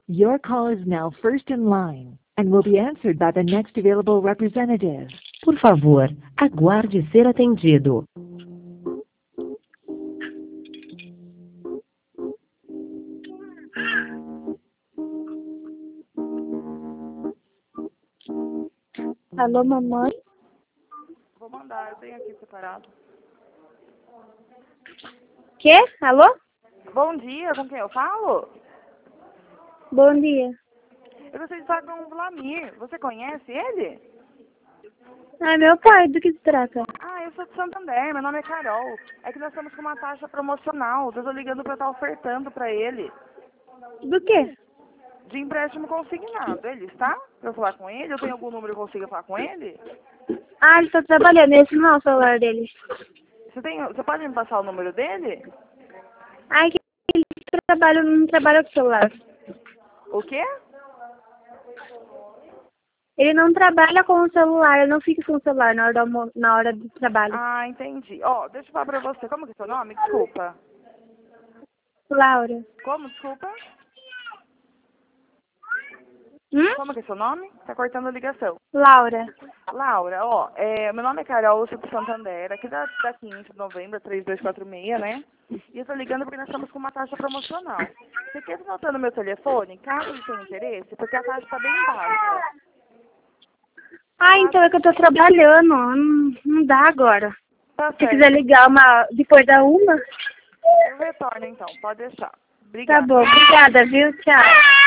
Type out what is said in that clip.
Your call is now first in line and will be answered by the next available representative. Por favor, aguarde ser atendido. Alô, mamãe? Vou mandar, eu tenho aqui separado. Quê? Alô? Bom dia, com quem eu falo? Bom dia. Eu gostaria de falar com o Vlamir. Você conhece ele? Ah, meu pai, do que se trata? Ah, eu sou de Santander, meu nome é Carol. É que nós estamos com uma taxa promocional. Eu tô ligando pra estar ofertando pra ele. Do quê? De empréstimo consignado. Ele está? Pra eu falar com ele? Eu tenho algum número que eu consiga falar com ele? Ah, ele tá trabalhando, esse não é o celular dele. Você pode me passar o número dele? Ah, que ele não trabalha com celular. O quê? Ele não trabalha com o celular, ele não fica com o celular na hora do trabalho. Ah, entendi. Ó, deixa eu falar pra você. Como que é seu nome? Desculpa. Laura. Como? Desculpa. Como que é seu nome? Tá cortando a ligação. Laura. Laura, ó, meu nome é Carol, eu sou de Santander, aqui da 15 de novembro, 3246, né? E eu tô ligando porque nós estamos com uma taxa promocional. Você quer anotar no meu telefone, caso ele tenha interesse, porque a taxa tá bem baixa. Ah, então é que eu tô trabalhando, não dá agora. Tá Se certo. quiser ligar depois da uma, Eu retorno então, pode deixar. tá Obrigada. bom. Obrigada, viu? Tchau.